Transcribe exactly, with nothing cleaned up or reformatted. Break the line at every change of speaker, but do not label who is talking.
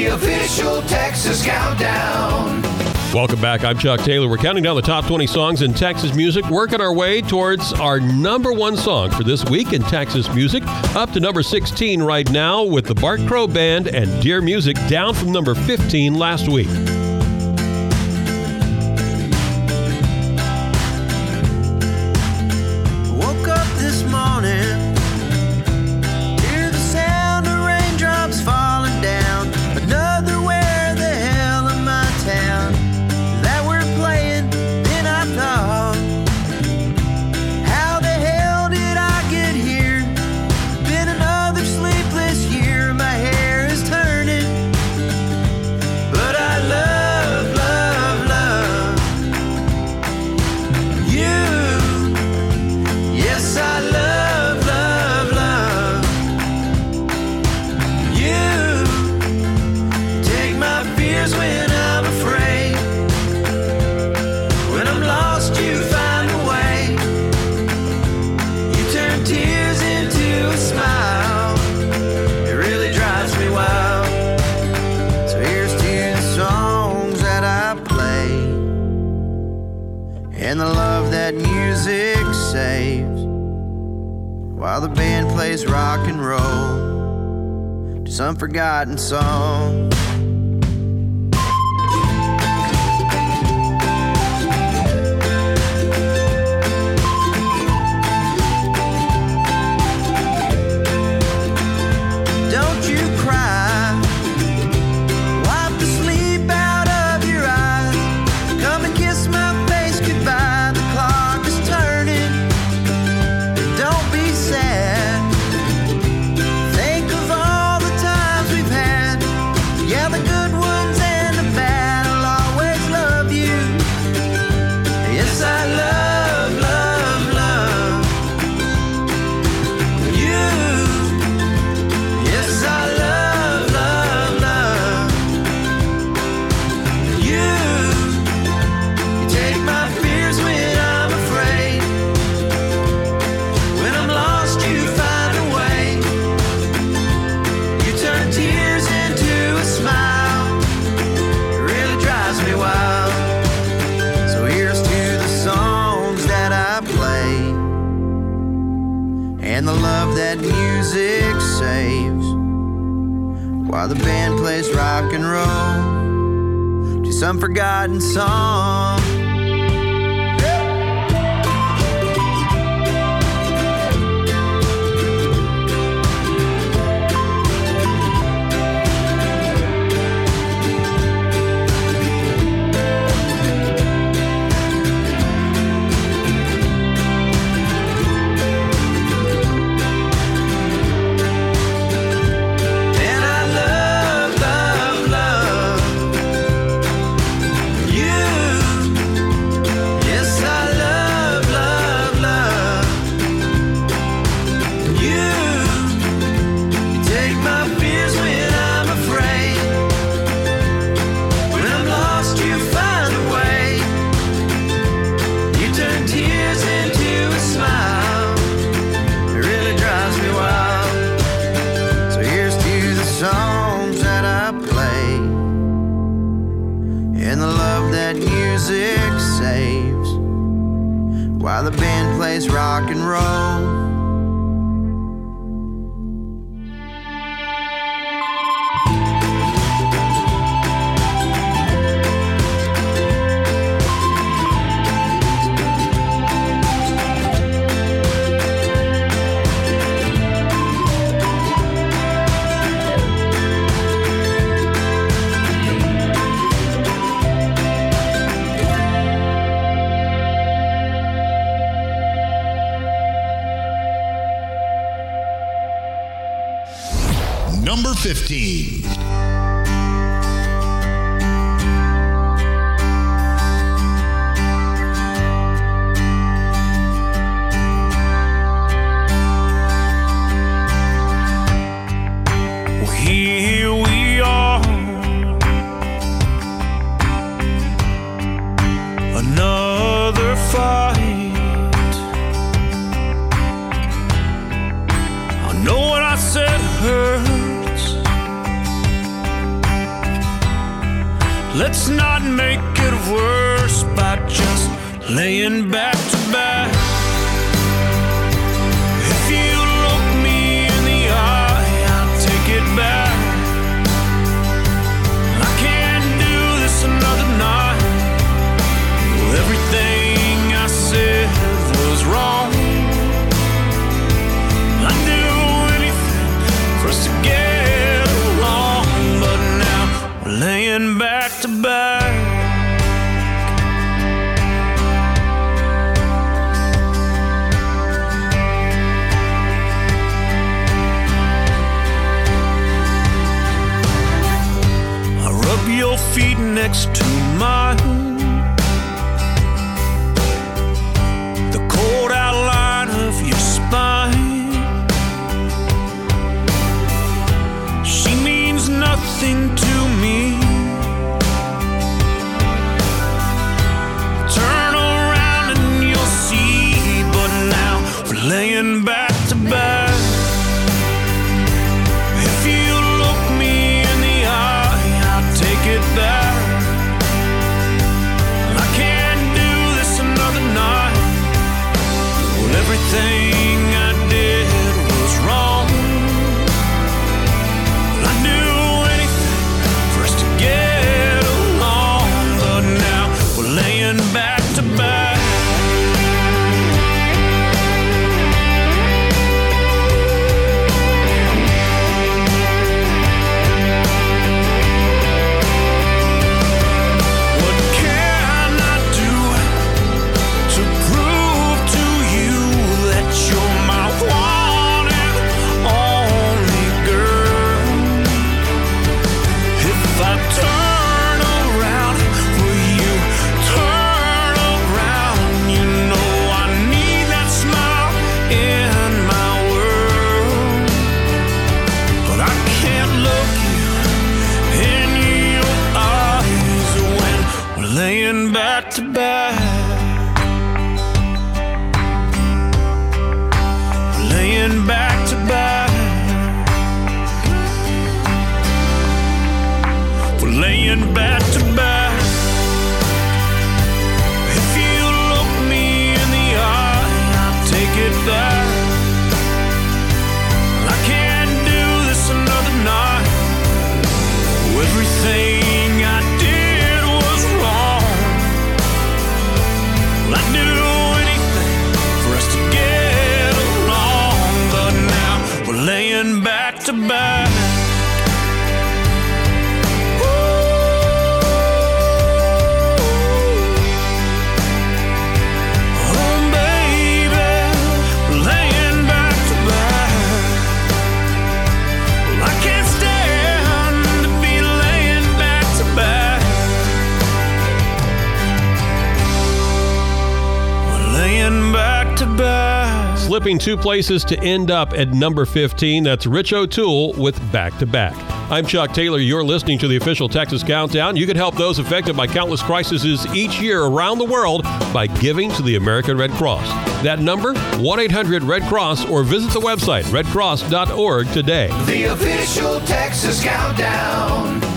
the official Texas Countdown.
Welcome back. I'm Chuck Taylor. We're counting down the top twenty songs in Texas music, working our way towards our number one song for this week in Texas music. Up to number sixteen right now with the Bart Crow Band and Dear Music, down from number fifteen last week.
Woke up this morning, hear the sound of raindrops falling down. Another where the hell am I town that we're playing? Then I thought, how the hell did I get here? Been another sleepless year, my hair is turning, but I love, love, love you. Yes, I love, love, love you. Take my fears when I'm afraid. When I'm lost, you find a way. You turn tears into a smile. It really drives me wild. So here's to the songs that I play and the love that music saves, while the band plays rock and roll to some forgotten song. Don't you cry, wipe the sleep out of your eyes. Come and kiss my face goodbye. The clock is turning. Don't be sad. Think of all the times we've had. Yeah, the good ones and the bad. I'll always love you. Yes, I love, love, love you. Yes, I love, love, love you. You take my fears when I'm afraid. When I'm lost, you find a way. You turn tears into a smile. It really drives me wild. So here's to the songs that I play and the love that music saves, while the band plays rock and roll to some forgotten song. And I love, love, love you. Yes, I love, love, love you. You take my fears when I'm afraid. When I'm lost, you find a way. You turn tears into a smile. It really drives me wild. So here's to the songs that I play and the love that music saves, while the band plays rock and roll.
Number fifteen.
Well, here we are, another fight. I know what I said hurts. Let's not make it worse by just laying back to back. If you look me in the eye, I'll take it back. I can't do this another night. Well, everything I said was wrong. I'd do anything for us to get along, but now we're laying back to back. I rub your feet next to mine, the cold outline of your spine. She means nothing to me. Turn around and you'll see, but now we're laying back to back. If you look me in the eye, I'll take it back. I can't do this another night. Well, everything I did was wrong. I'd do anything for us to get along, but now we're laying back to back. What can I do to prove to you that you're my one and only girl? If I turn around, will you turn around? You know I need that smile in my world, but I can't look you in your eyes when we're laying back to back. We're laying back to back. We're laying back to back. If you look me in the eye, I'll take it back. I can't do this another night. Everything I did was wrong. I'd do anything for us to get along, but now we're laying back to back. Oh, baby, laying back to back. Well, I can't stand to be laying back to back. We're laying back to back.
Slipping two places to end up at number fifteen. That's Rich O'Toole with Back to Back. I'm Chuck Taylor. You're listening to the official Texas Countdown. You can help those affected by countless crises each year around the world by giving to the American Red Cross. That number, one eight hundred red cross, or visit the website red cross dot org today.
The official Texas Countdown.